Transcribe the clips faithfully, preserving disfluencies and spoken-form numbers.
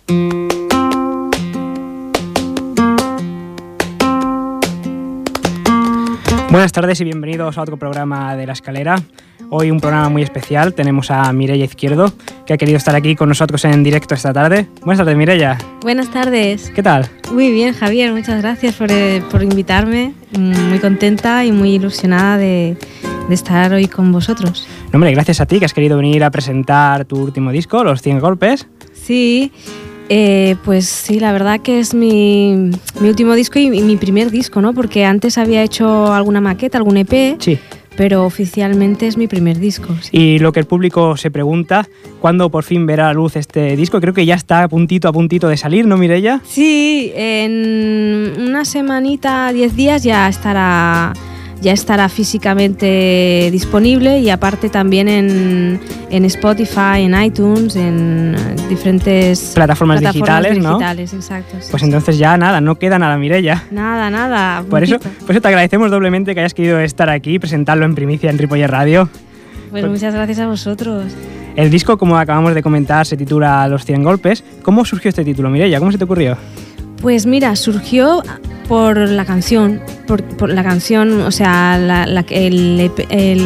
Buenas tardes y bienvenidos a otro programa de La Escalera. Hoy un programa muy especial. Tenemos a Mireia Izquierdo, que ha querido estar aquí con nosotros en directo esta tarde. Buenas tardes, Mireia. Buenas tardes. ¿Qué tal? Muy bien, Javier. Muchas gracias por, eh, por invitarme. Muy contenta y muy ilusionada de, de estar hoy con vosotros. No, hombre, gracias a ti que has querido venir a presentar tu último disco, Los cien golpes. Sí, eh, pues sí, la verdad que es mi, mi último disco y, y mi primer disco, ¿no? Porque antes había hecho alguna maqueta, algún E P. Sí. Pero oficialmente es mi primer disco. Sí. Y lo que el público se pregunta, ¿cuándo por fin verá a la luz este disco? Creo que ya está a puntito, a puntito de salir, ¿no, Mireia? Sí, en una semanita, diez días ya estará, ya estará físicamente disponible y aparte también en, en Spotify, en iTunes, en diferentes plataformas, plataformas digitales, ¿no? digitales, exacto. Sí, pues sí. Entonces ya nada, no queda nada, Mireia. Nada, nada. Por eso, por eso te agradecemos doblemente que hayas querido estar aquí y presentarlo en primicia en Ripollet Radio. Pues, pues muchas gracias a vosotros. El disco, como acabamos de comentar, se titula Los cien golpes. ¿Cómo surgió este título, Mireia? ¿Cómo se te ocurrió? Pues mira, surgió por la canción, por, por la canción, o sea, la, la, el, el,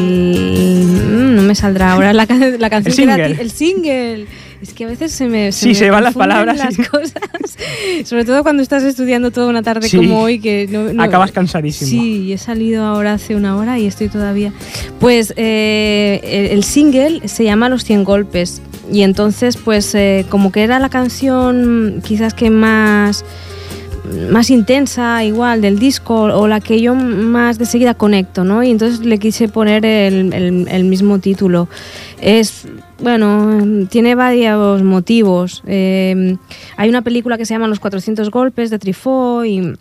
el... No me saldrá ahora la, la canción. El single. Era, el single. Es que a veces se me se Sí, me se van las palabras. las sí. cosas. Sobre todo cuando estás estudiando toda una tarde sí. como hoy. que no, no, Acabas cansadísimo. Sí, he salido ahora hace una hora y estoy todavía... Pues eh, el, el single se llama Los cien golpes. Y entonces, pues eh, como que era la canción quizás que más... más intensa igual del disco o la que yo más de seguida conecto, ¿no? Y entonces le quise poner el, el, el mismo título. Es, bueno, tiene varios motivos. Eh, hay una película que se llama Los cuatrocientos golpes de Truffaut y,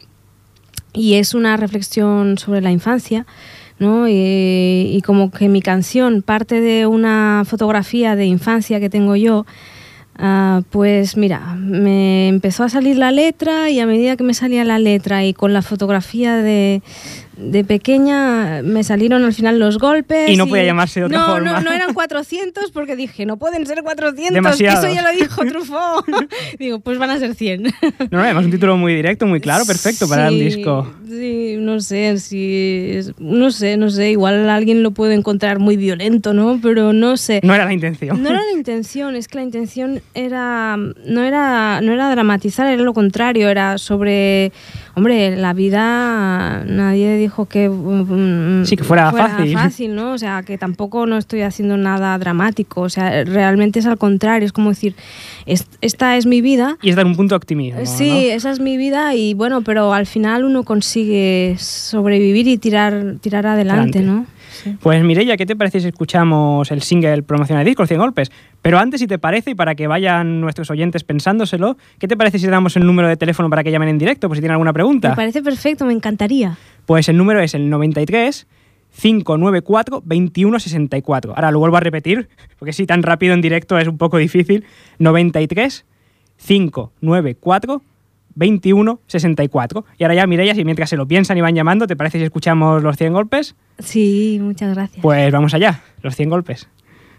y es una reflexión sobre la infancia, ¿no? Y, y como que mi canción parte de una fotografía de infancia que tengo yo. Uh, pues mira, me empezó a salir la letra y a medida que me salía la letra y con la fotografía de, de pequeña me salieron al final los golpes. Y no podía llamarse de otra no, forma. No, no eran cuatrocientos porque dije, no pueden ser cuatrocientos, Demasiados. que eso ya lo dijo Truffaut. Digo, pues van a ser cien. No, no, además un título muy directo, muy claro, perfecto sí, para un disco. Sí, no sé, si no sé, no sé, igual alguien lo puede encontrar muy violento, ¿no? Pero no sé. No era la intención. No era la intención, es que la intención era no era no era dramatizar, era lo contrario, era sobre, hombre, la vida. Nadie dijo que um, sí que fuera, fuera fácil. fácil, ¿no? O sea, que tampoco no estoy haciendo nada dramático, o sea, realmente es al contrario, es como decir, es, esta es mi vida. Y es dar un punto de optimismo. Sí, ¿no? Esa es mi vida y bueno, pero al final uno consigue sobrevivir y tirar tirar adelante, adelante. ¿no? Sí. Pues Mireia, ¿qué te parece si escuchamos el single promocional de disco, Los cien golpes? Pero antes, si te parece, y para que vayan nuestros oyentes pensándoselo, ¿qué te parece si le damos el número de teléfono para que llamen en directo, por si tienen alguna pregunta? Me parece perfecto, me encantaría. Pues el número es el noventa y tres, cinco nueve cuatro, veintiuno sesenta y cuatro. Ahora lo vuelvo a repetir, porque si tan rápido en directo es un poco difícil. noventa y tres, cinco nueve cuatro, veintiuno sesenta y cuatro. Y ahora ya, Mireia, si mientras se lo piensan y van llamando, ¿te parece si escuchamos Los cien golpes? Sí, muchas gracias. Pues vamos allá, Los cien golpes.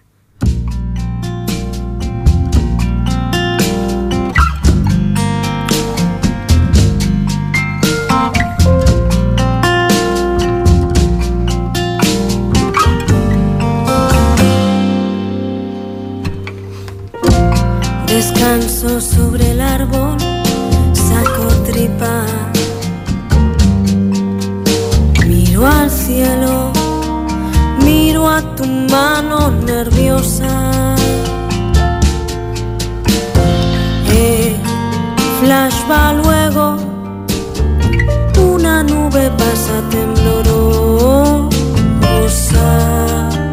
Descanso sobre el árbol, saco tripa, miro al cielo, miro a tu mano nerviosa. El flash va luego, una nube pasa temblorosa.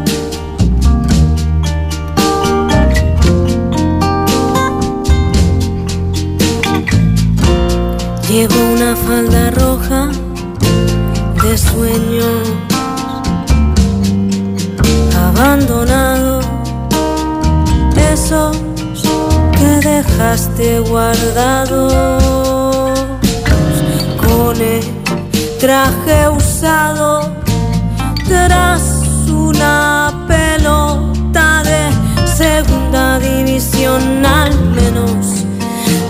Llevo una falda roja de sueños abandonados, esos que dejaste guardados, con el traje usado tras una pelota de segunda división. Al menos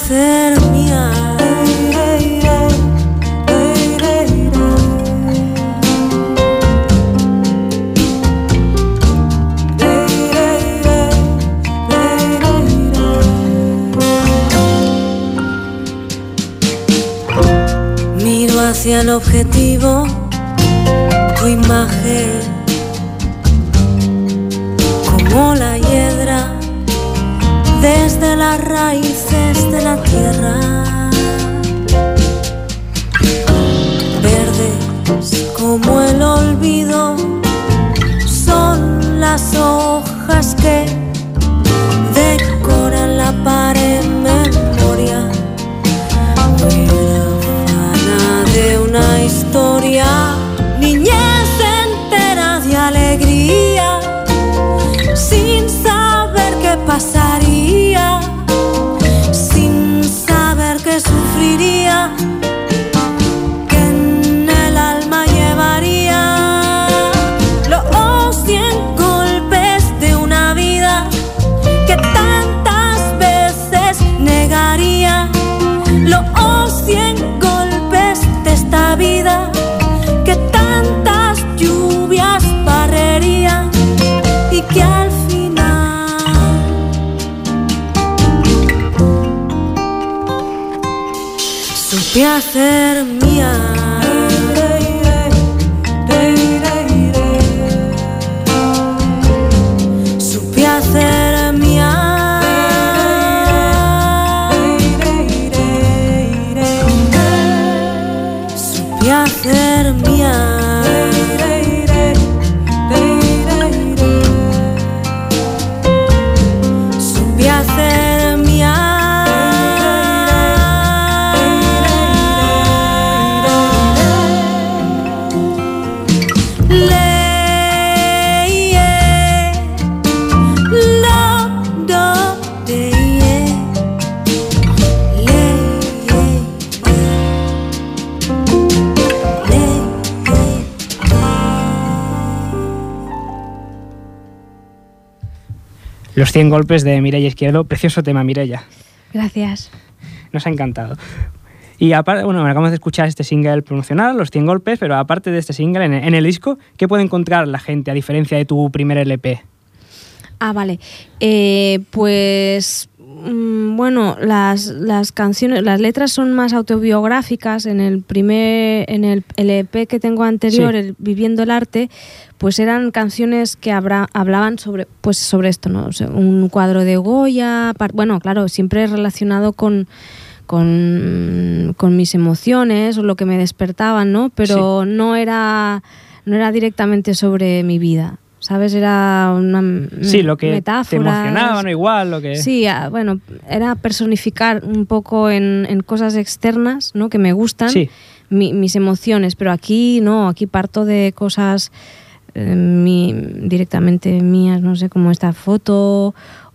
hacer mía. Miro hacia el objetivo, tu imagen, como la hiedra desde las raíces de la tierra, verdes como el olvido, son las hojas que decoran la pared memoria, huérfana de una historia, niñez entera de alegría, sin saber qué pasaría, sin saber qué sufriría, que en el alma llevaría los cien golpes de una vida que tantas veces negaría, los cien golpes de esta vida que tantas lluvias barrería y que al supe hacer mía. Supe hacer mía. Supe hacer mía. Supe hacer mía. Los cien golpes de Mireia Izquierdo, precioso tema, Mireia. Gracias. Nos ha encantado. Y aparte, bueno, acabamos de escuchar este single promocional, Los cien golpes, pero aparte de este single, en, en el disco, ¿qué puede encontrar la gente a diferencia de tu primer L P? Ah, vale. Eh, pues mmm, bueno, las, las canciones, las letras son más autobiográficas. En el primer, en el L P que tengo anterior, sí, el Viviendo el Arte, pues eran canciones que habrá, hablaban sobre, pues sobre esto, ¿no? O sea, un cuadro de Goya, par, bueno, claro, siempre relacionado con, con, con mis emociones o lo que me despertaban, ¿no? Pero sí, no era, no era directamente sobre mi vida, ¿sabes? Era una sí, lo que metáfora. Te emocionaba, ¿no? Igual, lo que... Sí, bueno, era personificar un poco en, en cosas externas, ¿no? Que me gustan, sí, mi, mis emociones, pero aquí no, aquí parto de cosas eh, mi, directamente mías, no sé, como esta foto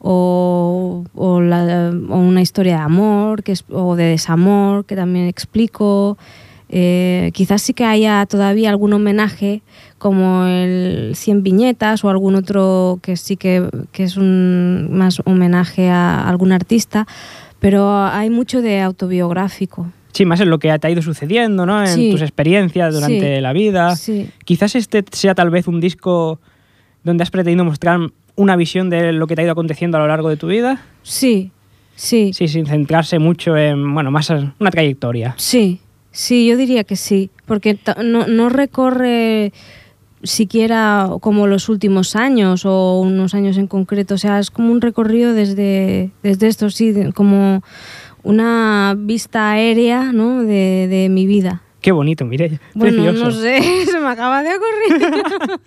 o, o, la, o una historia de amor que es, o de desamor que también explico. Eh, quizás sí que haya todavía algún homenaje como el cien viñetas o algún otro que sí que, que es un más homenaje a algún artista, pero hay mucho de autobiográfico. Sí, más en lo que te ha ido sucediendo, ¿no? En sí, tus experiencias durante sí, la vida. Sí. Quizás este sea tal vez un disco donde has pretendido mostrar una visión de lo que te ha ido aconteciendo a lo largo de tu vida. Sí, sí. Sí, sin centrarse mucho en, bueno, más en una trayectoria. Sí, sí, yo diría que sí, porque no, no recorre siquiera como los últimos años o unos años en concreto, o sea, es como un recorrido desde, desde esto, sí, como una vista aérea, ¿no? de, de mi vida. Qué bonito, Mireia. Bueno, precioso. No sé, se me acaba de ocurrir.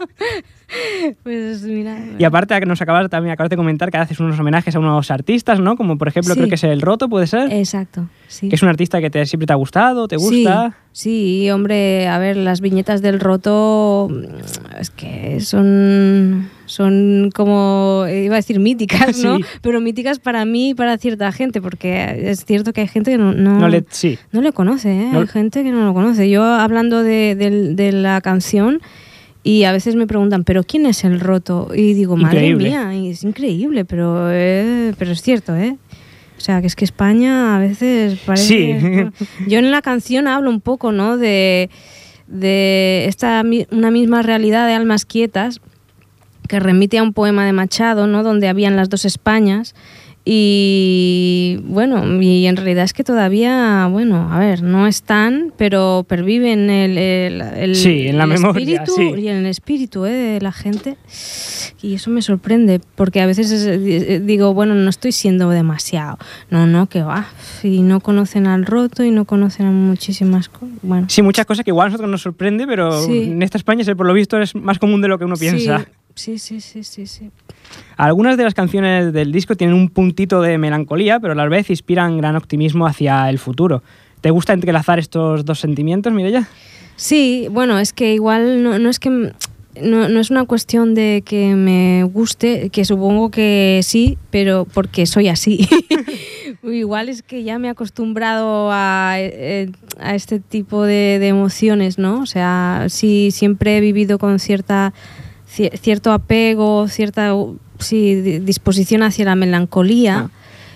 Pues mira. Y aparte, nos acabas también acabas de comentar que haces unos homenajes a unos artistas, ¿no? Como por ejemplo, sí, creo que es El Roto, ¿puede ser? Exacto, sí. Que es un artista que te, siempre te ha gustado, ¿te gusta? Sí, sí, hombre, a ver, las viñetas del Roto es que son, son como, iba a decir míticas, ¿no? Sí. Pero míticas para mí y para cierta gente, porque es cierto que hay gente que no, no, no, le, sí. no le conoce, ¿eh? No. Hay gente que no lo conoce. Yo hablando de, de, de la canción... Y a veces me preguntan, ¿pero quién es El Roto? Y digo, madre increíble. mía, es increíble, pero, eh, pero es cierto, ¿eh? sea, que es que España a veces parece... Sí. Yo en la canción hablo un poco, ¿no? De, de esta una misma realidad de almas quietas que remite a un poema de Machado, ¿no? Donde habían las dos Españas. Y bueno, y en realidad es que todavía, bueno, a ver, no están, pero perviven el, el, el, sí, en la el memoria, espíritu sí. y en el espíritu, ¿eh? De la gente. Y eso me sorprende, porque a veces es, digo, bueno, no estoy siendo demasiado. No, no, que va. Y no conocen al roto y no conocen a muchísimas cosas. Bueno. Sí, muchas cosas que igual a nosotros nos sorprende, pero Sí. en esta España, por lo visto, es más común de lo que uno piensa. Sí. Sí, sí, sí, sí, sí. Algunas de las canciones del disco tienen un puntito de melancolía, pero a la vez inspiran gran optimismo hacia el futuro. ¿Te gusta entrelazar estos dos sentimientos, Mireia? Sí, bueno, es que igual no, no es que no, no es una cuestión de que me guste, que supongo que sí, pero porque soy así. Igual es que ya me he acostumbrado a, a este tipo de, de emociones, ¿no? O sea, sí, siempre he vivido con cierta cierto apego, cierta sí, disposición hacia la melancolía, ah.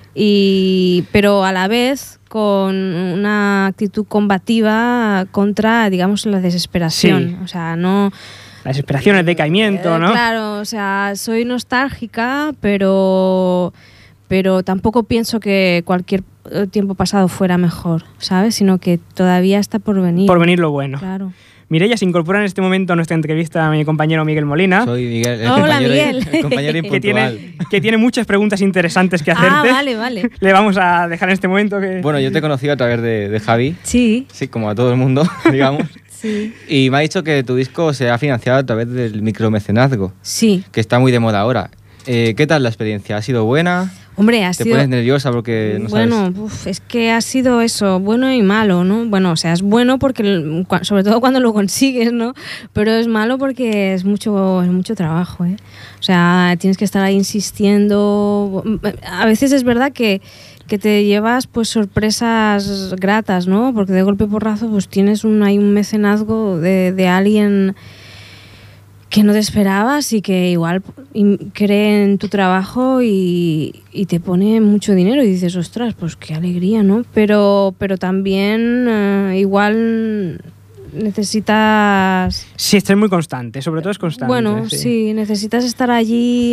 y, pero a la vez con una actitud combativa contra, digamos, la desesperación. Sí. O sea, no... La desesperación, el decaimiento, eh, ¿no? Claro, o sea, soy nostálgica, pero, pero tampoco pienso que cualquier tiempo pasado fuera mejor, ¿sabes? Sino que todavía está por venir. Por venir lo bueno. Claro. Mireia se incorpora en este momento a nuestra entrevista a mi compañero Miguel Molina. Soy Miguel, el Hola, compañero, Miguel. El compañero impuntual. Que tiene, que tiene muchas preguntas interesantes que hacerte. Ah, vale, vale. Le vamos a dejar en este momento que... Bueno, yo te he conocido a través de, de Javi. Sí. Sí, como a todo el mundo, digamos. Sí. Y me ha dicho que tu disco se ha financiado a través del micromecenazgo. Sí. Que está muy de moda ahora. Eh, ¿Qué tal la experiencia? ¿Ha sido buena? Hombre, ha ¿Te sido... pones nerviosa porque no bueno, sabes? Uf, es que ha sido eso, bueno y malo, ¿no? Bueno, o sea, es bueno porque, sobre todo cuando lo consigues, ¿no? Pero es malo porque es mucho, es mucho trabajo, ¿eh? O sea, tienes que estar ahí insistiendo. A veces es verdad que, que te llevas pues sorpresas gratas, ¿no? Porque de golpe porrazo pues tienes un, hay un mecenazgo de, de alguien que no te esperabas y que igual cree en tu trabajo y, y te pone mucho dinero y dices, ostras, pues qué alegría, ¿no? Pero, pero también uh, igual necesitas... Sí, esto es muy constante, sobre todo es constante. Bueno, sí, sí necesitas estar allí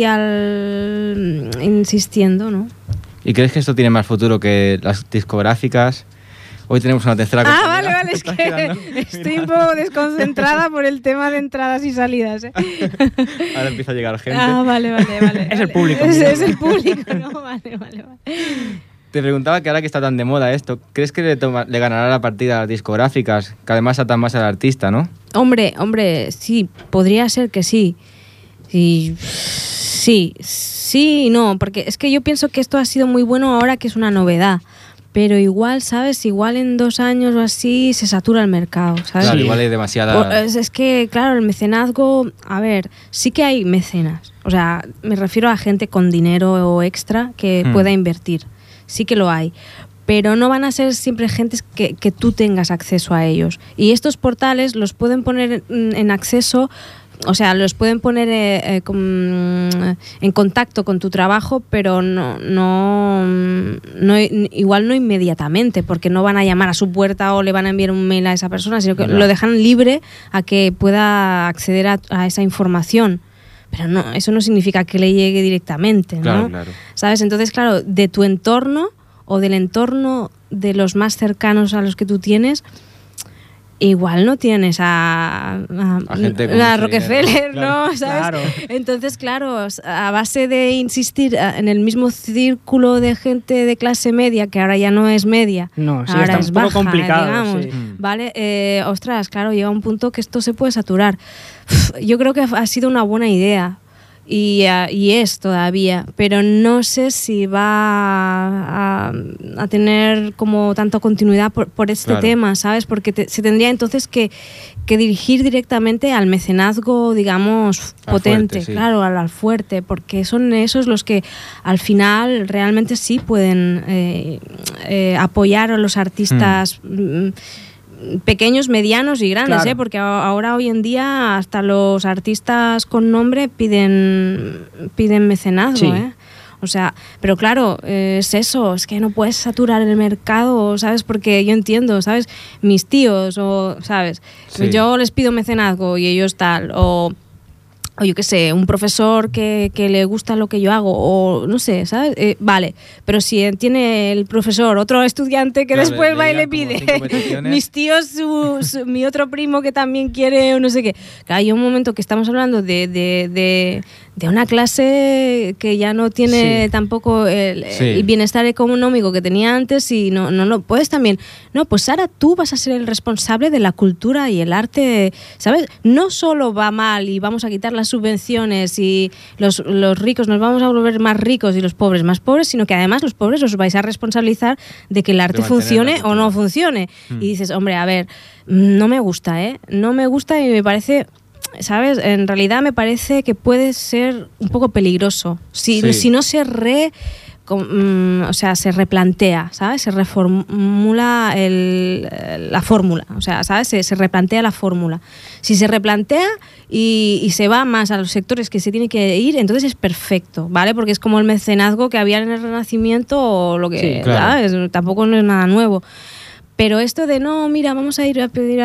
al... insistiendo, ¿no? ¿Y crees que esto tiene más futuro que las discográficas? Hoy tenemos una tercera Ah, compañera. vale, vale, es que estoy un poco desconcentrada por el tema de entradas y salidas, ¿eh? Ahora empieza a llegar gente. Ah, vale, vale, vale. Es vale. el público. Es, es el público, ¿no? Vale, vale, vale. Te preguntaba que ahora que está tan de moda esto, ¿crees que le, toma, le ganará la partida a las discográficas? Que además atan más al artista, ¿no? Hombre, hombre, sí, podría ser que sí. Sí, sí, sí y no, porque es que yo pienso que esto ha sido muy bueno ahora que es una novedad. Pero igual, ¿sabes? Igual en dos años o así se satura el mercado, ¿sabes? Claro, Sí. igual hay demasiada... Es, es que, claro, el mecenazgo... A ver, sí que hay mecenas. O sea, me refiero a gente con dinero extra que Hmm. pueda invertir. Sí que lo hay. Pero no van a ser siempre gentes que, que tú tengas acceso a ellos. Y estos portales los pueden poner en, en acceso... O sea, los pueden poner eh, eh, con, en contacto con tu trabajo, pero no, no, no, igual no inmediatamente, porque no van a llamar a su puerta o le van a enviar un mail a esa persona, sino que Claro. lo dejan libre a que pueda acceder a, a esa información. Pero no, eso no significa que le llegue directamente, ¿no? Claro, claro. ¿Sabes? Entonces, claro, de tu entorno o del entorno de los más cercanos a los que tú tienes, igual no tienes a, a, A gente con a mucho Rockefeller, dinero. Claro. ¿no? ¿Sabes? Claro. Entonces, claro, a base de insistir en el mismo círculo de gente de clase media, que ahora ya no es media, No, sí, ahora está es un poco baja, complicado, digamos, sí. ¿vale? Eh, ostras, claro, llega un punto que esto se puede saturar. Yo creo que ha sido una buena idea. Y, uh, y es todavía, pero no sé si va a, a tener como tanta continuidad por, por este Claro. tema, ¿sabes? Porque te, se tendría entonces que, que dirigir directamente al mecenazgo, digamos, Al potente, fuerte, sí. claro, al, al fuerte, porque son esos los que al final realmente sí pueden eh, eh, apoyar a los artistas. Mm. Pequeños, medianos y grandes, Claro. ¿eh? Porque ahora hoy en día hasta los artistas con nombre piden piden mecenazgo, Sí. ¿eh? O sea, pero claro, eh, es eso, es que no puedes saturar el mercado, ¿sabes? Porque yo entiendo, ¿sabes? Mis tíos, o, ¿sabes? Sí. Yo les pido mecenazgo y ellos tal, o... o yo qué sé, un profesor que, que le gusta lo que yo hago, o no sé, ¿sabes? Eh, vale, pero si tiene el profesor otro estudiante que Claro, después le va y le llegan como cinco pide, peticiones. mis tíos, su, su- mi otro primo que también quiere, o no sé qué. Claro, hay un momento que estamos hablando de, de, de, de una clase que ya no tiene Sí. tampoco el, Sí. el bienestar económico que tenía antes y no, no lo puedes también. No, pues ahora tú vas a ser el responsable de la cultura y el arte, ¿sabes? No solo va mal y vamos a quitar las subvenciones y los, los ricos nos vamos a volver más ricos y los pobres más pobres, sino que además los pobres os vais a responsabilizar de que el arte mantener funcione la o no cultura. funcione. Mm. Y dices, hombre, a ver, no me gusta, ¿eh? No me gusta y me parece... ¿Sabes? En realidad me parece que puede ser un poco peligroso. Si, Sí. si no se re... com- mm, o sea, se replantea, ¿sabes? Se reformula el, la fórmula, o sea, ¿sabes? Se, se replantea la fórmula. Si se replantea y, y se va más a los sectores que se tiene que ir, entonces es perfecto, ¿vale? Porque es como el mecenazgo que había en el Renacimiento o lo que... Sí, claro. ¿sabes? Tampoco no es nada nuevo. Pero esto de no, mira, vamos a ir a pedir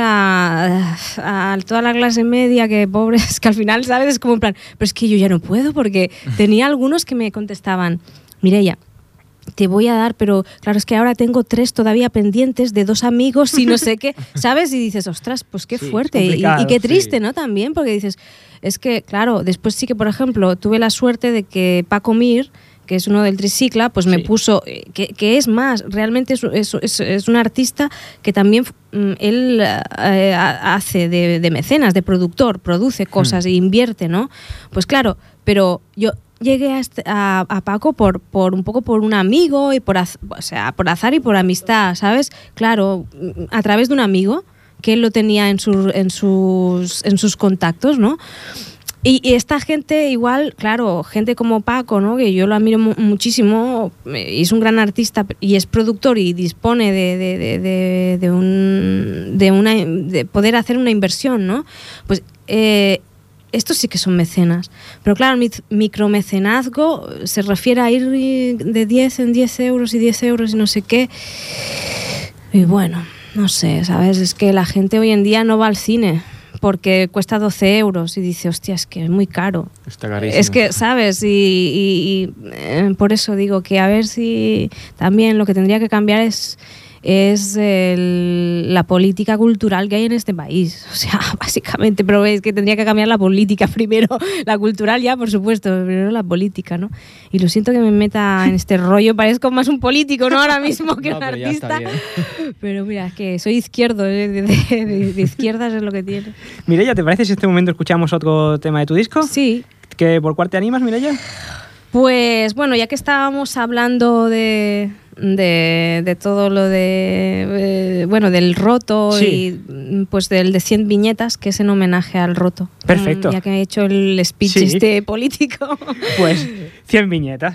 a, a toda la clase media, que pobres, que al final, ¿sabes? Es como en plan, pero es que yo ya no puedo, porque tenía algunos que me contestaban, Mireia, te voy a dar, pero claro, es que ahora tengo tres todavía pendientes de dos amigos y no sé qué, ¿sabes? Y dices, ostras, pues qué Sí, es fuerte y, complicado, y qué triste, sí. ¿no? También, porque dices, es que, claro, después sí que, por ejemplo, tuve la suerte de que Paco Mir, que es uno del Tricicla, pues me Sí. puso, eh, que, que es más, realmente es, es, es, es un artista que también mm, él eh, hace de, de mecenas, de productor, produce cosas e invierte, ¿no? Pues claro, pero yo llegué a, este- a, a Paco por, por un poco por un amigo y por, az- o sea, por azar y por amistad, ¿sabes? Claro, mm, a través de un amigo que él lo tenía en, su- en, sus, en sus contactos, ¿no? Y, y esta gente igual, claro, gente como Paco, ¿no? Que yo lo admiro mu- muchísimo, eh, y es un gran artista y es productor y dispone de, de, de, de, de un, de, una, de poder hacer una inversión, ¿no? Pues eh, estos sí que son mecenas. Pero claro, el mic- micromecenazgo se refiere a ir de diez en diez euros y diez euros y no sé qué. Y bueno, no sé, ¿sabes? Es que la gente hoy en día no va al cine porque cuesta doce euros y dice, hostia, es que es muy caro. Está carísimo. Es que, ¿sabes? Y, y- y, eh, por eso digo que a ver si también lo que tendría que cambiar es, es el- la política cultural que hay en este país. O sea, básicamente, pero es que tendría que cambiar la política primero. La cultural ya, por supuesto, pero primero la política, ¿no? Y lo siento que me meta en este rollo, parezco más un político, ¿no? Ahora mismo que No, un pero ya está artista. bien. Pero mira, es que soy izquierdo, ¿eh? de, de- de- de izquierdas es lo que tiene. Mireia, ¿te parece si en este momento escuchamos otro tema de tu disco? Sí. ¿Que ¿Por cuál te animas, Mireia? Pues bueno, ya que estábamos hablando de, de, de todo lo de, eh, bueno, del Roto Sí. y mm, pues del de cien viñetas, que es en homenaje al Roto. Perfecto. Mm, Ya que he hecho el speech Sí. este político. Pues cien viñetas.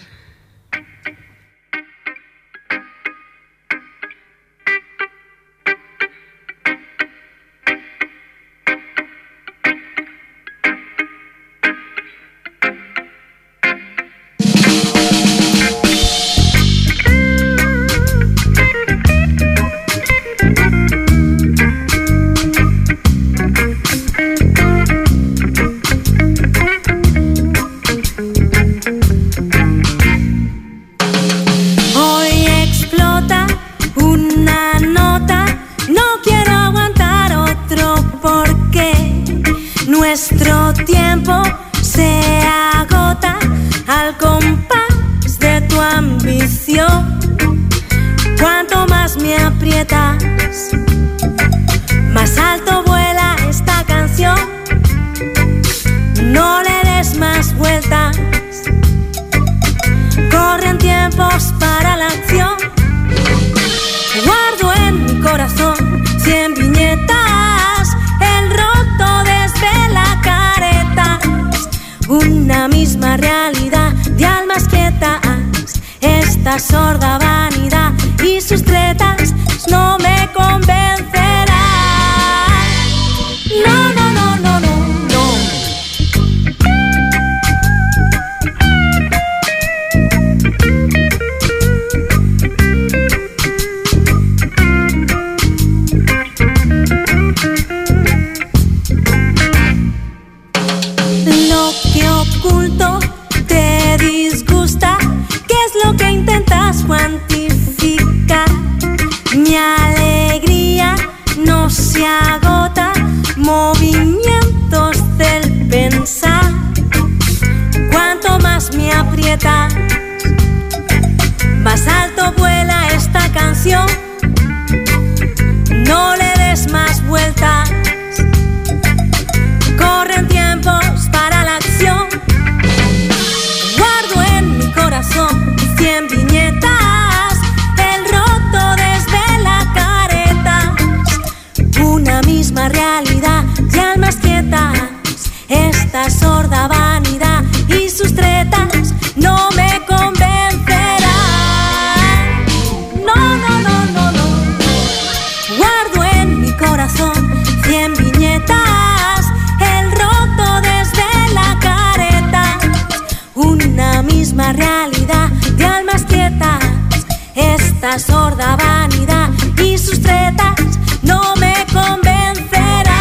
Hoy explota una nota, no quiero aguantar otro porque nuestro tiempo se agota al compás de tu ambición. Cuanto más me aprietas, más alto vuela esta canción. No le des más vueltas, corren tiempos para la acción. Guardo en mi corazón cien viñetas, el Roto desvela caretas, una misma realidad de almas quietas. Esta sorda vanidad y sus tretas no me convencerán. No, no, no, no, no, no. no se agota, movimientos del pensar. Cuanto más me aprietas, más alto vuela esta canción. No le des más vueltas, corren tiempos para la acción. Guardo en mi corazón cien viñetas, el roto desvela caretas, una misma realidad de almas quietas. Esta sorda vanidad y sus tretas no me convencerán. No, no, no, no, no. Guardo en mi corazón cien viñetas, el roto desvela caretas, una misma realidad de almas quietas. Esta sorda vanidad y sus tretas no me convencerán.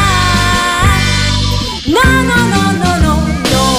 No, no, no, no, no, no.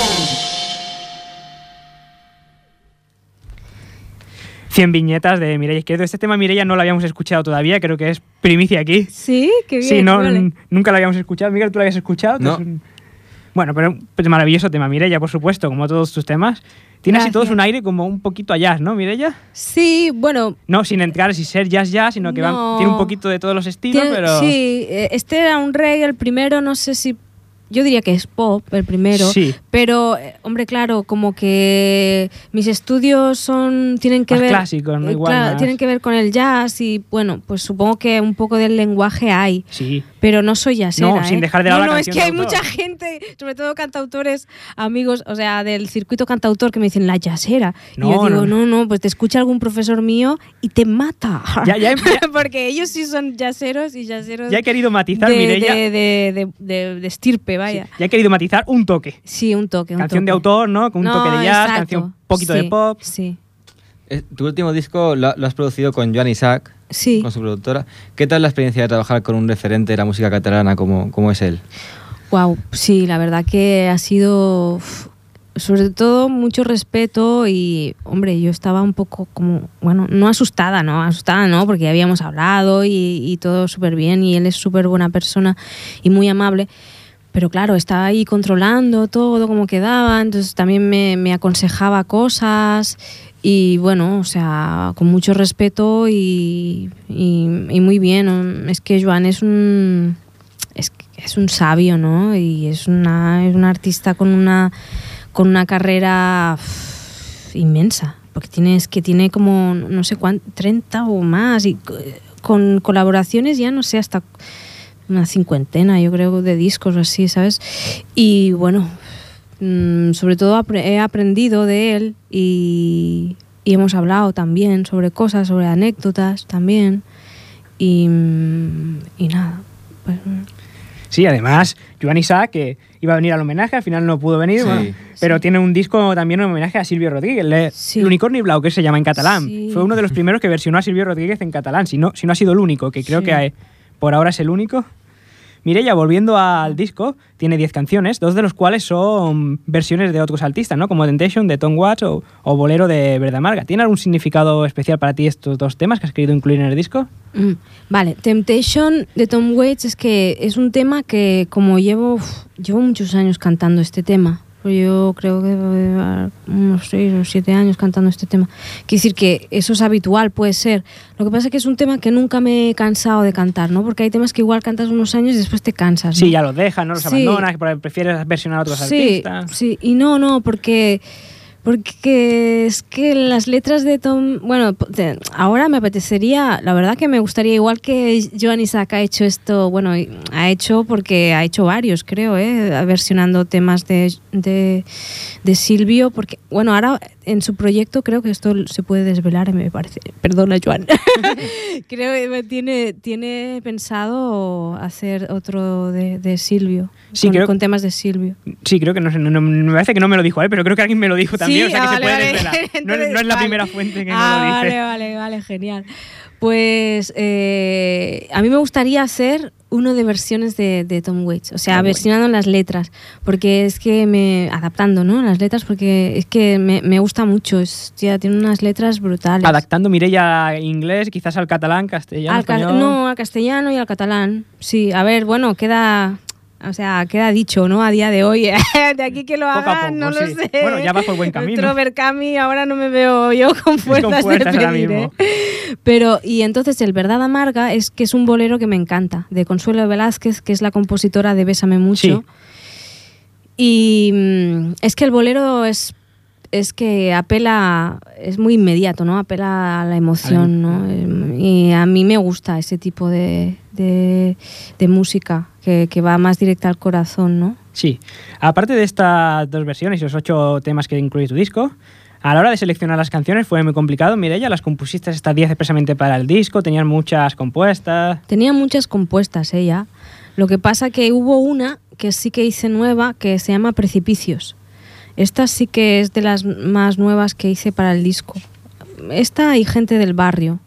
cien viñetas de Mireia Izquierdo. Este tema, Mireia, no lo habíamos escuchado todavía, creo que es primicia aquí. Sí, qué bien. Sí, no, vale. n- nunca lo habíamos escuchado. Miguel, ¿tú lo habías escuchado? No. Es un- Bueno, pero es maravilloso tema, Mireia, por supuesto, como todos tus temas. Tiene así Gracias. todos un aire como un poquito a jazz, ¿no, Mireia? Sí, bueno. No, sin entrar, sin ser jazz jazz, sino que No. va- tiene un poquito de todos los estilos, tiene- pero... Sí, eh, este era un reggae, el primero, no sé si... Yo diría que es pop, el primero. Sí. Pero, eh, hombre, claro, como que mis estudios son tienen que Más ver... clásicos, ¿no? eh, Igual claro, más- tienen que ver con el jazz y, bueno, pues supongo que un poco del lenguaje hay. Sí. Pero no soy jazzera, No, sin ¿eh? dejar de lado no, la no, canción es que de hay autor. mucha gente, sobre todo cantautores, amigos, o sea, del circuito cantautor que me dicen la jazzera. No, y yo no, digo, no, no, pues te escucha algún profesor mío y te mata. Ya, ya, ya- Porque ellos sí son jazzeros y jazzeros Ya he querido matizar, de, Mireia. de, de, de, de- de estirpe, vaya. Ya he querido matizar un toque. Sí, un toque, un Canción de toque. autor, ¿no? Con un No, toque de jazz, exacto. canción un poquito Sí, de pop. Sí, Eh, Tu último disco lo, lo has producido con Joan Isaac, sí. con su productora. ¿Qué tal la experiencia de trabajar con un referente de la música catalana como, como es él? Wow, sí, la verdad que ha sido, uf, sobre todo, mucho respeto y, hombre, yo estaba un poco como, bueno, no asustada, ¿no? Asustada, ¿no? Porque ya habíamos hablado y, y todo súper bien y él es súper buena persona y muy amable. Pero claro, estaba ahí controlando todo como quedaba, entonces también me, me aconsejaba cosas y bueno, o sea, con mucho respeto y, y, y muy bien. Es que Joan es un... Es, es un sabio, ¿no? Y es una, es un artista con una, con una carrera uf, inmensa, porque tiene, es que tiene como, no sé cuánto, treinta o más, y con colaboraciones ya no sé, hasta una cincuentena, yo creo, de discos o así, ¿sabes? Y bueno, mmm, sobre todo apre- he aprendido de él y, y hemos hablado también sobre cosas, sobre anécdotas también, y, y nada, pues... Sí, además, Joan Isaac, que iba a venir al homenaje, al final no pudo venir, Sí. bueno, pero tiene un disco también en homenaje a Silvio Rodríguez, le- Sí. el Unicornio Blau, que se llama en catalán. Sí. Fue uno de los primeros que versionó a Silvio Rodríguez en catalán, si no, si no ha sido el único, que creo Sí. que hay- por ahora es el único. Mireia, volviendo al disco, tiene diez canciones, dos de los cuales son versiones de otros artistas, ¿no? Como Temptation de Tom Watts o, o Bolero de Verde Amarga. ¿Tiene algún significado especial para ti estos dos temas que has querido incluir en el disco? Mm, Vale, Temptation de Tom Waits es que es un tema que como llevo, uf, llevo muchos años cantando este tema. Yo creo que eh, unos seis o siete años cantando este tema. Quiere decir que eso es habitual, puede ser. Lo que pasa es que es un tema que nunca me he cansado de cantar, ¿no? Porque hay temas que igual cantas unos años y después te cansas, ¿no? Sí, ya los dejas, no los Sí. abandonas, porque prefieres versionar a otros Sí, artistas. sí, y no, no, porque porque es que las letras de Tom, bueno, de- ahora me apetecería, la verdad que me gustaría, igual que Joan Isaac ha hecho esto, bueno, ha hecho porque ha hecho varios, creo, ¿eh? Versionando temas de, de, de Silvio, porque, bueno, ahora en su proyecto creo que esto se puede desvelar, me parece, perdona Joan, creo que tiene, tiene pensado hacer otro de, de Silvio, Sí, con, creo- con temas de Silvio. Sí, creo que no sé, no, no- me parece que no me lo dijo él, pero creo que alguien me lo dijo también, Sí, o sea que ah, se vale, puede vale. desvelar. No, es- Entonces, no es la vale. primera fuente que ah, me lo dice. Vale, vale, vale, genial. Pues eh, a mí me gustaría hacer uno de versiones de, de Tom Waits, o sea, Ah, versionando las letras, porque es que me... adaptando, ¿no? Las letras, porque es que me, me gusta mucho, es, tía, tiene unas letras brutales. Adaptando Mireia a inglés, quizás al catalán, castellano, Al ca- español. no, al castellano y al catalán. Sí, a ver, bueno, queda... O sea, queda dicho, ¿no? A día de hoy. De aquí que lo Poco a hagan, poco, no lo sí. sé. Bueno, ya va por buen camino. Nuestro Berkami ahora no me veo yo con fuerzas, fuerzas de ahora pedir, mismo. ¿eh? Pero, y entonces el Verdad Amarga es que es un bolero que me encanta, de Consuelo Velázquez, que es la compositora de Bésame Mucho. Sí. Y mm, es que el bolero es es que apela, es muy inmediato, ¿no? Apela a la emoción, ¿no? Y a mí me gusta ese tipo de, de, de música que, que va más directa al corazón, ¿no? Sí. Aparte de estas dos versiones y los ocho temas que incluye tu disco, a la hora de seleccionar las canciones fue muy complicado. Mireia, las compusiste estas diez expresamente para el disco, tenían muchas compuestas. Tenía muchas compuestas ella. Lo que pasa que hubo una que sí que hice nueva, que se llama Precipicios. Esta sí que es de las más nuevas que hice para el disco. Esta y Gente del Barrio.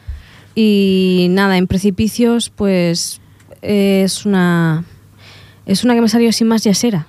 Y nada, en Precipicios pues es una es una que me salió sin más yasera.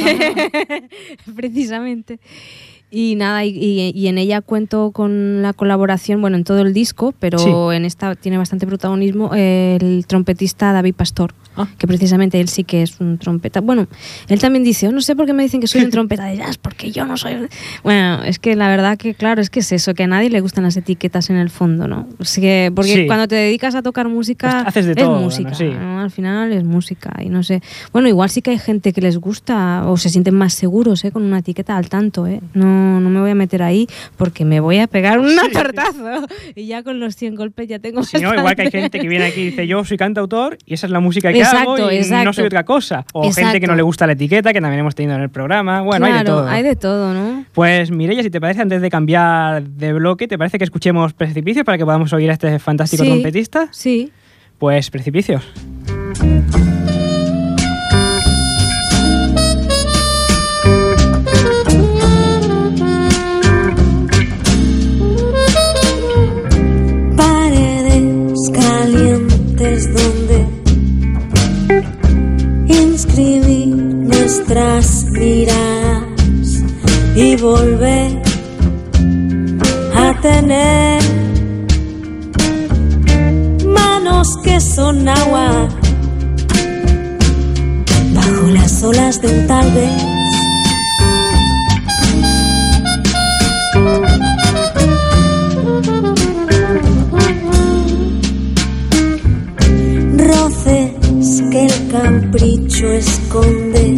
Precisamente. Y nada, y, y, y en ella cuento con la colaboración, bueno, en todo el disco, pero Sí. en esta tiene bastante protagonismo eh, el trompetista David Pastor, Ah. que precisamente él sí que es un trompeta. Bueno, él también dice, oh, no sé por qué me dicen que soy un trompeta de jazz, porque yo no soy... Bueno, es que la verdad que, claro, es que es eso, que a nadie le gustan las etiquetas en el fondo, ¿no? Es que, porque Sí. cuando te dedicas a tocar música, Pues haces de es todo, música, ¿no? Sí. ¿no? Al final es música y no sé. Bueno, igual sí que hay gente que les gusta o se sienten más seguros, ¿eh? Con una etiqueta al tanto, ¿eh? No, no me voy a meter ahí porque me voy a pegar un tortazo y ya con los cien golpes ya tengo Si no, igual que hay gente que viene aquí y dice yo soy cantautor y esa es la música que Exacto, hago y exacto. no soy otra cosa. O gente Exacto. que no le gusta la etiqueta, que también hemos tenido en el programa. Bueno, claro, hay de todo. hay de todo, ¿no? Pues Mireia, si te parece, antes de cambiar de bloque, ¿te parece que escuchemos Precipicios para que podamos oír a este fantástico Sí. trompetista? Sí. Pues Precipicios. Paredes calientes donde inscribir nuestras miradas y volver a tener manos que son agua bajo las olas de un tal vez. Roces que el capricho esconde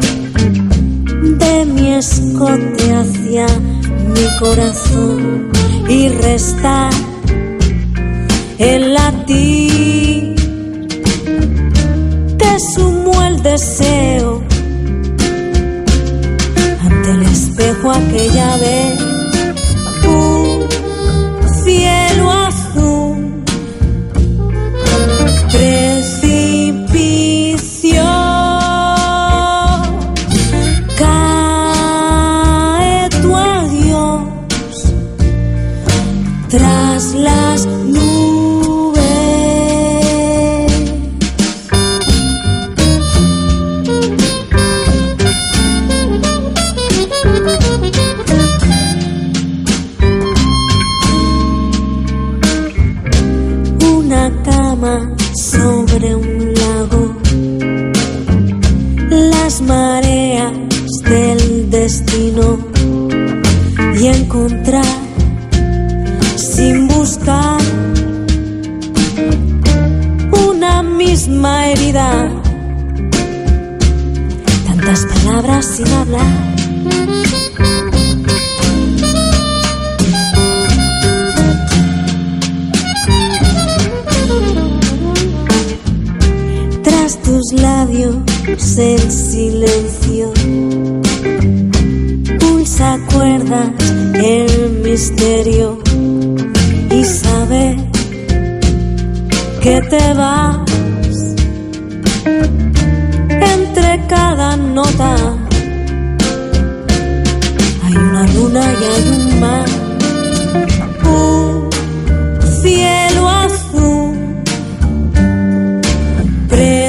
de mi escote hacia mi corazón y restar el latir que sumó el deseo ante el espejo aquella vez. Un cielo azul, precipicio, cae tu adiós tras las nubes. Una cama sobre un lago, las mareas del destino y encontrar sin buscar una misma herida, tantas palabras sin hablar. Tras tus labios el silencio pulsa cuerdas el misterio y saber que te vas entre cada nota. Hay una luna y hay un mar, un cielo azul. Pre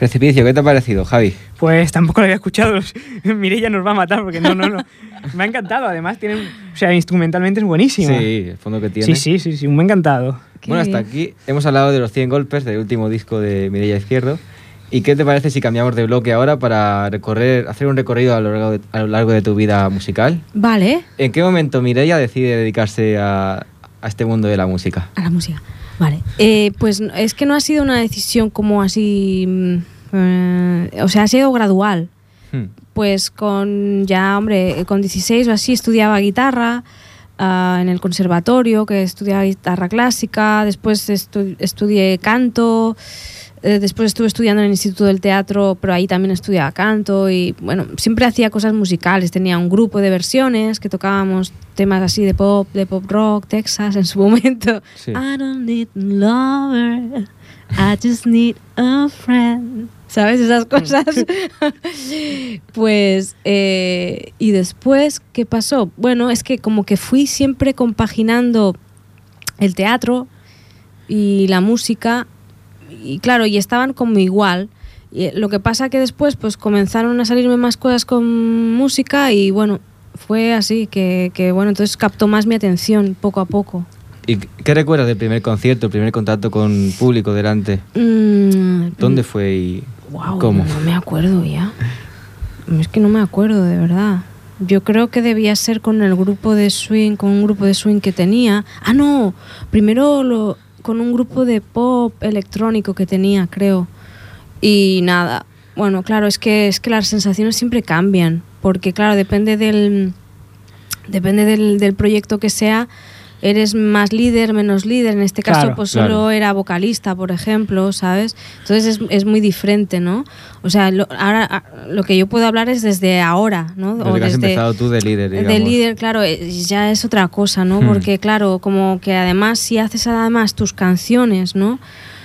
Precipicio, ¿qué te ha parecido, Javi? Pues tampoco lo había escuchado. Mireia nos va a matar porque no, no, no. Me ha encantado. Además, tiene, o sea, instrumentalmente es buenísima. Sí, el fondo que tiene. Sí, sí, sí, sí, me ha encantado. Qué Bueno, hasta bien. aquí hemos hablado de los cien golpes del último disco de Mireia Izquierdo. ¿Y qué te parece si cambiamos de bloque ahora para recorrer, hacer un recorrido a lo largo de, a lo largo de tu vida musical? Vale, ¿En qué momento Mireia decide dedicarse a, a este mundo de la música? a la música. Vale, eh, pues es que no ha sido una decisión como así, mm, eh, o sea, ha sido gradual. Hmm. Pues con ya, hombre, con dieciséis o así estudiaba guitarra uh, en el conservatorio, que estudiaba guitarra clásica, después estu estudié canto, eh, después estuve estudiando en el Instituto del Teatro, pero ahí también estudiaba canto y bueno, siempre hacía cosas musicales, tenía un grupo de versiones que tocábamos temas así de pop, de pop rock, Texas en su momento. Sí. I don't need a lover, I just need a friend. ¿Sabes? Esas cosas. Pues, eh, y después, ¿qué pasó? Bueno, es que como que fui siempre compaginando el teatro y la música, y claro, y estaban como igual. Y lo que pasa que después, pues comenzaron a salirme más cosas con música y bueno, fue así, que, que bueno, entonces captó más mi atención poco a poco. ¿Y qué recuerdas del primer concierto, el primer contacto con público delante? Mm, ¿Dónde fue y Wow, cómo? no me acuerdo ya. Es que no me acuerdo, de verdad. Yo creo que debía ser con el grupo de swing, con un grupo de swing que tenía. Ah, no, primero lo, con un grupo de pop electrónico que tenía, creo. Y nada, bueno, claro, es que, es que las sensaciones siempre cambian, porque claro, depende del, depende del, del proyecto que sea. Eres más líder, menos líder. En este caso, Claro, pues claro. solo era vocalista, por ejemplo, ¿sabes? Entonces es, es muy diferente, ¿no? O sea, lo, ahora a- lo que yo puedo hablar es desde ahora, ¿no? Desde que has empezado tú de líder, digamos. de líder, claro, eh, ya es otra cosa, ¿no? Hmm. Porque, claro, como que además, si haces además tus canciones, ¿no?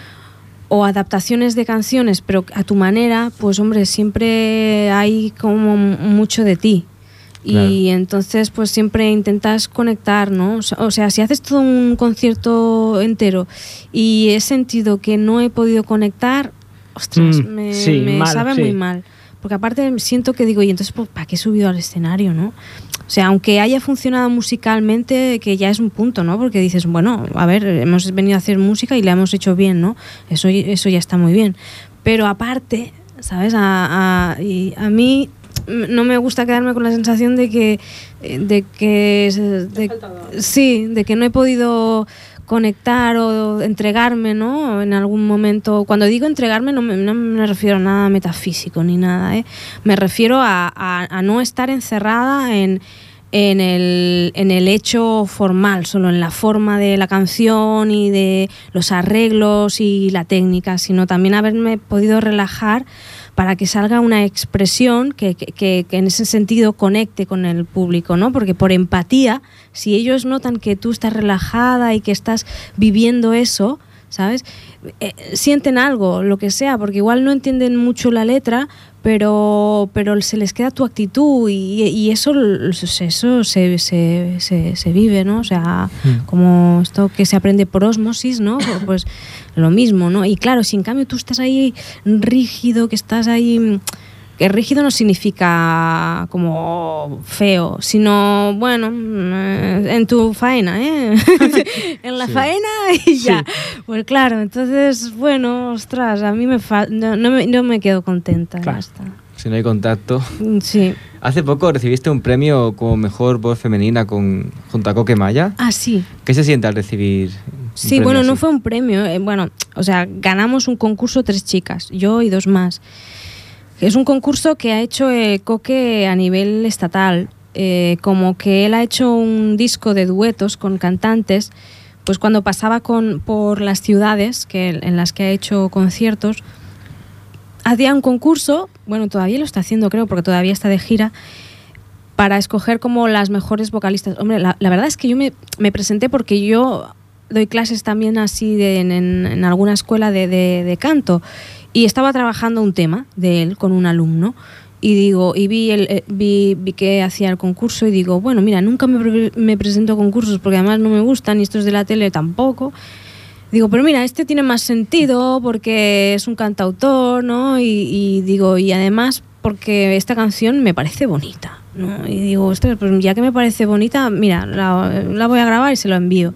O adaptaciones de canciones, pero a tu manera, pues, hombre, siempre hay como mucho de ti. Y Claro. entonces pues siempre intentas conectar, ¿no? O sea, o sea, si haces todo un concierto entero y he sentido que no he podido conectar, ostras, Mm, me, sí, me mal, sabe sí. muy mal. Porque aparte siento que digo, y entonces pues, ¿para qué he subido al escenario, no? O sea, aunque haya funcionado musicalmente, que ya es un punto, ¿no? Porque dices, bueno, a ver, hemos venido a hacer música y la hemos hecho bien, ¿no? Eso, eso ya está muy bien. Pero aparte, ¿sabes? A, a, y a mí no me gusta quedarme con la sensación de que de que de, sí, de que no he podido conectar o entregarme, ¿no? En algún momento. Cuando digo entregarme no me, no me refiero a nada metafísico ni nada, ¿eh? Me refiero a, a, a no estar encerrada en en el, en el hecho formal, solo en la forma de la canción y de los arreglos y la técnica, sino también haberme podido relajar para que salga una expresión que, que, que en ese sentido conecte con el público, ¿no? Porque por empatía, si ellos notan que tú estás relajada y que estás viviendo eso, ¿sabes? Eh, sienten algo, lo que sea, porque igual no entienden mucho la letra, pero, pero se les queda tu actitud y, y eso, eso se, se, se, se vive, ¿no? O sea, Mm. como esto que se aprende por ósmosis, ¿no? Pues lo mismo, ¿no? Y claro, si en cambio tú estás ahí rígido, que estás ahí... Que rígido no significa como feo, sino, bueno, en tu faena, ¿eh? En la Sí. faena y ya. Pues claro, entonces, bueno, ostras, a mí me fa no, no, me, no me quedo contenta. Claro. Ya está. Si no hay contacto. Sí. Hace poco recibiste un premio como mejor voz femenina con, junto a Coque Maya. Ah, sí. ¿Qué se siente al recibir un Sí, premio bueno, no así? fue un premio. eh, bueno, o sea, ganamos un concurso tres chicas, yo y dos más. Es un concurso que ha hecho eh, Coque a nivel estatal. Eh, como que él ha hecho un disco de duetos con cantantes, pues cuando pasaba con, por las ciudades que, en las que ha hecho conciertos, hacía un concurso, bueno, todavía lo está haciendo creo, porque todavía está de gira, para escoger como las mejores vocalistas. Hombre, la, la verdad es que yo me, me presenté porque yo doy clases también así de, en, en, en alguna escuela de, de, de canto y estaba trabajando un tema de él con un alumno y digo y vi, el, eh, vi, vi que hacía el concurso y digo, bueno, mira, nunca me, pre me presento a concursos porque además no me gustan y estos de la tele tampoco. Digo, pero mira, este tiene más sentido porque es un cantautor, ¿no? Y, y digo, y además porque esta canción me parece bonita, ¿no? Y digo, ostras, pues ya que me parece bonita, mira, la, la voy a grabar y se lo envío.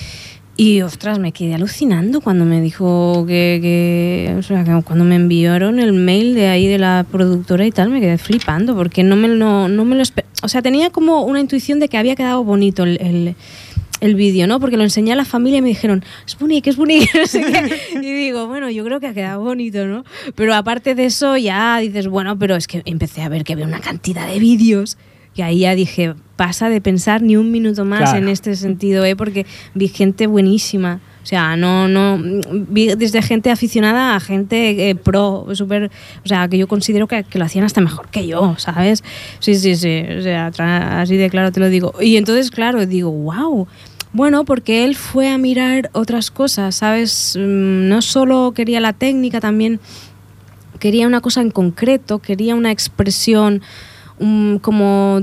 Y ostras, me quedé alucinando cuando me dijo que, que, o sea, que cuando me enviaron el mail de ahí de la productora y tal, me quedé flipando porque no me, no, no me lo esperaba. O sea, tenía como una intuición de que había quedado bonito el, el el vídeo, ¿no? Porque lo enseñé a la familia y me dijeron, es bonito, es bonito, no sé qué. Y digo, bueno, yo creo que ha quedado bonito, ¿no? Pero aparte de eso ya dices, bueno, pero es que empecé a ver que había una cantidad de vídeos que ahí ya dije, pasa de pensar ni un minuto más claro. en este sentido, ¿eh? Porque vi gente buenísima. O sea, no, no, vi desde gente aficionada a gente eh, pro, súper, o sea, que yo considero que, que lo hacían hasta mejor que yo, ¿sabes? Sí, sí, sí, o sea, así de claro te lo digo. Y entonces, claro, digo, wow. Bueno, porque él fue a mirar otras cosas, ¿sabes? No solo quería la técnica, también quería una cosa en concreto, quería una expresión um, como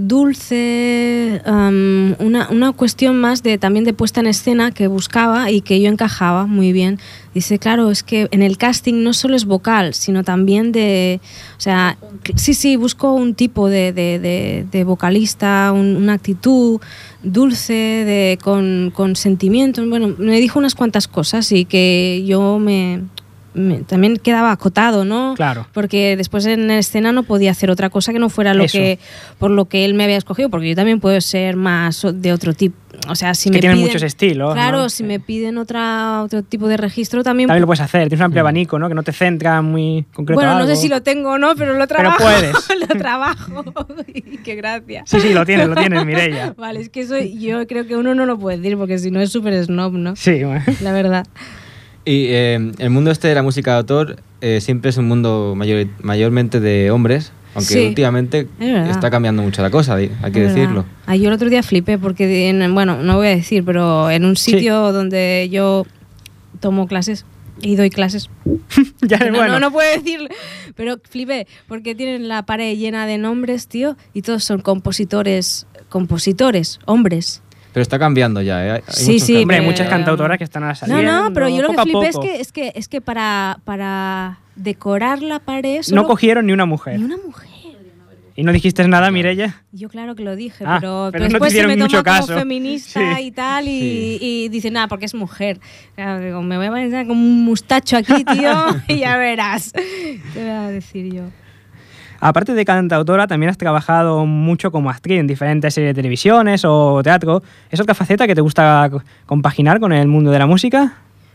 dulce, um, una, una cuestión más de también de puesta en escena que buscaba y que yo encajaba muy bien. Dice, claro, es que en el casting no solo es vocal, sino también de... O sea, sí, sí, busco un tipo de, de, de, de vocalista, un, una actitud dulce, de, con, con sentimientos. Bueno, me dijo unas cuantas cosas y que yo me... Me, también quedaba acotado, ¿no? Claro. Porque después en escena no podía hacer otra cosa que no fuera lo Eso. que por lo que él me había escogido, porque yo también puedo ser más de otro tipo. O sea, si es me que tienen piden, muchos estilos. claro, ¿no? si Sí. me piden otra otro tipo de registro también. También lo puedes hacer, tienes un amplio Mm. abanico, ¿no? Que no te centra muy concreto. Bueno, a no algo. sé si lo tengo o no, pero lo Pero trabajo. puedes. Lo trabajo. Y qué gracia. Sí, sí, lo tienes, lo tienes, Mireia. Vale, es que eso yo creo que uno no lo puede decir porque si no es súper snob, ¿no? Sí, bueno. La verdad. Y eh, el mundo este de la música de autor eh, siempre es un mundo mayor, mayormente de hombres, aunque Sí, últimamente es verdad. está cambiando mucho la cosa, hay hay que Es verdad. decirlo. Ah, yo el otro día flipé porque, en, bueno, no voy a decir, pero en un sitio donde yo tomo clases y doy clases. Ya, No, bueno. no, no puedo decir, pero flipé porque tienen la pared llena de nombres, tío, y todos son compositores, compositores, hombres. Pero está cambiando ya, ¿eh? Hay- hay Sí, muchos sí, cambios. Hombre, hay pero- muchas cantautoras que están ahora No, saliendo. no, pero yo lo que poco a flipé es poco. que, es que es que para, para decorar la pared solo No cogieron ni una mujer. ni una mujer. ¿Y no dijiste nada, Mireia? Yo claro que lo dije, Ah, pero, pero pero no te después se hicieron me toma mucho como caso. feminista Sí. y tal y, Sí. y dice, nada, porque es mujer. Claro, digo, me voy a poner como un mustacho aquí, tío, y ya verás. Te voy a decir yo. Aparte de cantautora, también has trabajado mucho como actriz en diferentes series de televisiones o teatro. ¿Es otra faceta que te gusta co- compaginar con el mundo de la música?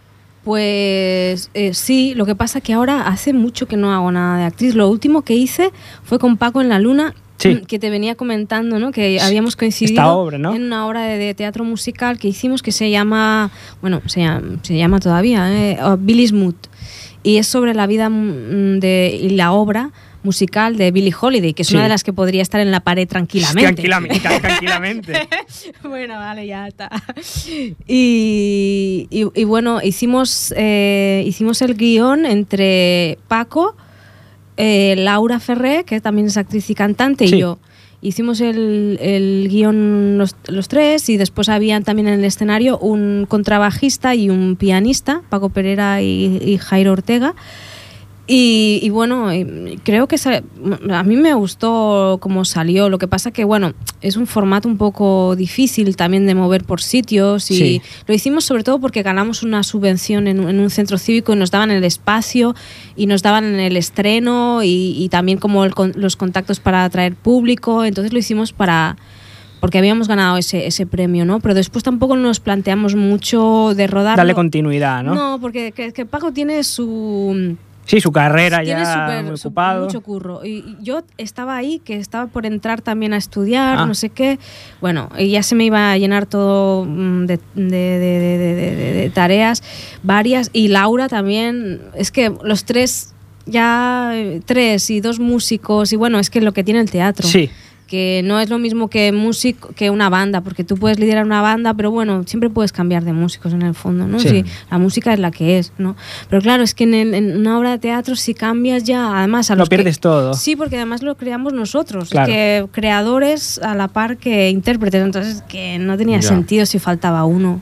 Pues eh, sí, lo que pasa que ahora hace mucho que no hago nada de actriz. Lo último que hice fue con Paco en la Luna, Sí. que te venía comentando, ¿no? Que habíamos coincidido Esta obra, ¿no? en una obra de, de teatro musical que hicimos que se llama, bueno, se llama, se llama todavía, ¿eh? Oh, Billy's Mood. Y es sobre la vida mm, de, y la obra musical de Billie Holiday, que es Sí. una de las que podría estar en la pared tranquilamente. Tranquilamente. tranquilamente. Bueno, vale, ya está. Y, y- y bueno, hicimos, eh, hicimos el guión entre Paco, eh, Laura Ferré, que también es actriz y cantante, Sí. y yo. Hicimos el, el guión los, los tres y después había también en el escenario un contrabajista y un pianista, Paco Pereira y, y Jairo Ortega. Y, y bueno, y creo que sa- a mí me gustó cómo salió. Lo que pasa que, bueno, es un formato un poco difícil también de mover por sitios. Y Sí. lo hicimos sobre todo porque ganamos una subvención en, un- en un centro cívico y nos daban el espacio y nos daban el estreno y, y también como el con- los contactos para atraer público. Entonces lo hicimos para... porque habíamos ganado ese, ese premio, ¿no? Pero después tampoco nos planteamos mucho de rodar. Darle continuidad, ¿no? No, porque que, que Paco tiene su... Sí, su carrera Tiene ya súper- muy su- ocupado. mucho curro. Y y yo estaba ahí, que estaba por entrar también a estudiar, Ah. no sé qué. Bueno, y ya se me iba a llenar todo mm, de, de- de- de- de- de- de- de tareas varias. Y Laura también. Es que los tres, ya eh, tres y dos músicos. Y bueno, es que lo que tiene el teatro. Sí. Que no es lo mismo que músico que una banda, porque tú puedes liderar una banda, pero bueno, siempre puedes cambiar de músicos en el fondo, ¿no? Sí. Sí, la música es la que es, ¿no? Pero claro, es que en, el- en una obra de teatro si cambias ya, además a Lo los que- pierdes todo. Sí, porque además lo creamos nosotros, Claro. es que creadores a la par que intérpretes, entonces que no tenía Ya. sentido si faltaba uno.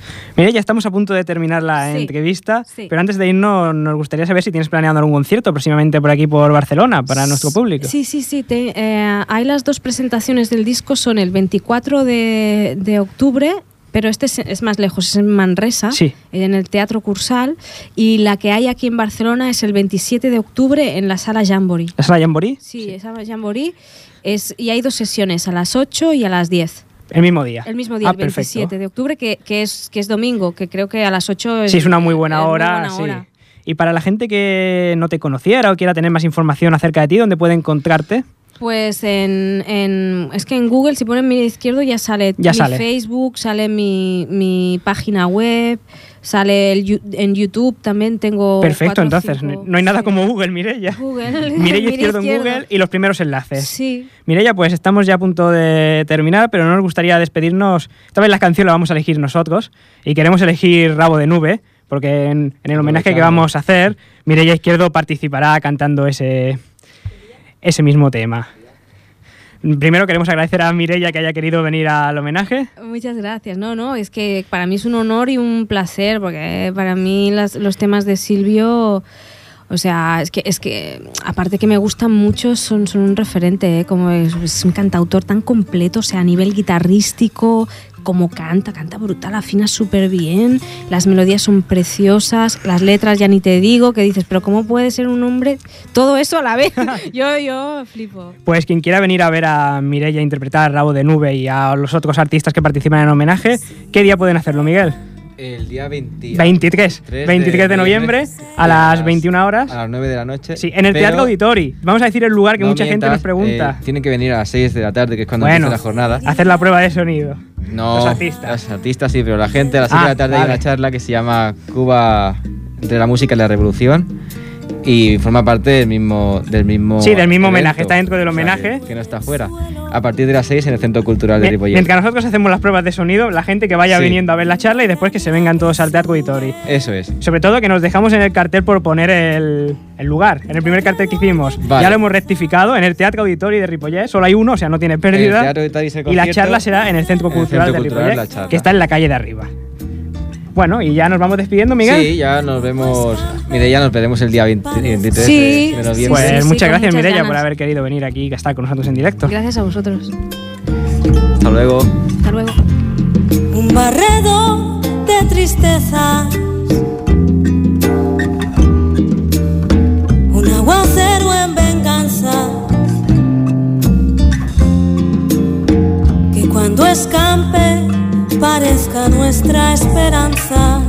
Mira, ya estamos a punto de terminar la Sí, entrevista, sí. pero antes de irnos nos gustaría saber si tienes planeado algún concierto próximamente por aquí, por Barcelona, para nuestro público. Sí, sí, sí. Te, eh, hay las dos presentaciones del disco, son el veinticuatro de, de octubre, pero este es, es más lejos, es en Manresa, Sí. en el Teatro Cursal, y la que hay aquí en Barcelona es el veintisiete de octubre en la Sala Jamboree. ¿La sala Jamboree? Sí, esa Jamboree, es, y hay dos sesiones, a las ocho y a las diez. El mismo día. El mismo día, Ah, el veintisiete de octubre, que, que, es, que es domingo, que creo que a las ocho es, Sí, es una muy buena es muy hora. buena sí. hora. Y para la gente que no te conociera o quiera tener más información acerca de ti, ¿dónde puede encontrarte? Pues en, en es que en Google, si ponen Mira Izquierdo, ya sale Ya mi sale. Facebook, sale mi, mi página web, sale el, Yu- en YouTube también tengo. Perfecto, cuatro o entonces. cinco- No hay nada sí. como Google, Mireia. Google. Mireia Mira Izquierdo en Izquierdo. Google y los primeros enlaces. Sí. Mireia, pues estamos ya a punto de terminar, pero no nos gustaría despedirnos. Esta vez la canción la vamos a elegir nosotros y queremos elegir Rabo de Nube, porque en, en el homenaje que Aprovechando. vamos a hacer, Mireia Izquierdo participará cantando ese, ese mismo tema. Primero queremos agradecer a Mireia que haya querido venir al homenaje. Muchas gracias. No, no, es que para mí es un honor y un placer, porque para mí las- los temas de Silvio, o sea, es que, es que aparte que me gustan mucho, son, son un referente, ¿eh? Como es, es un cantautor tan completo, o sea, a nivel guitarrístico, como canta, canta brutal, afina súper bien, las melodías son preciosas, las letras ya ni te digo, que dices, pero ¿cómo puede ser un hombre todo eso a la vez? yo, yo flipo. Pues quien quiera venir a ver a Mireia interpretar Rabo de Nube y a los otros artistas que participan en el homenaje, ¿qué día pueden hacerlo, Miguel? El día veinte, veintitrés. tres veintitrés de noviembre a las veintiuna horas. A las nueve de la noche. Sí, en el pero Teatro Auditori. Vamos a decir el lugar que no mucha gente mientas, nos pregunta. eh, tienen que venir a las seis de la tarde, que es cuando Bueno, empieza la jornada. hacer la prueba de sonido. No, Los artistas. Los artistas sí, pero la gente a las seis Ah, de la tarde vale. hay una charla que se llama Cuba entre la música y la revolución y forma parte del mismo del mismo Sí, del mismo evento. homenaje, está dentro del O sea, homenaje. que, que no está fuera. A partir de las seis en el Centro Cultural de Mien- Ripollet. Mientras nosotros hacemos las pruebas de sonido, la gente que vaya Sí. viniendo a ver la charla y después que se vengan todos al Teatro Auditori. Eso es. Sobre todo que nos dejamos en el cartel por poner el, el lugar. En el primer cartel que hicimos Vale. ya lo hemos rectificado. En el Teatro Auditori de Ripollet solo hay uno, o sea, no tiene El pérdida. Teatro Auditori es el Y la concierto, charla será en el Centro en el Cultural Centro de Cultural Ripollet, la charla. que está en la calle de arriba. Bueno, y ya nos vamos despidiendo, Miguel. Sí, ya nos vemos. Mire, ya nos veremos el día veinte, veintitrés Sí, de, de sí, noviembre. Pues sí, sí, muchas con gracias, muchas Mireia, ganas. por haber querido venir aquí y estar con nosotros en directo. Gracias a vosotros. Hasta luego. Hasta luego. Un barredo de tristezas, un aguacero en venganza, que cuando escampe parezca nuestra esperanza.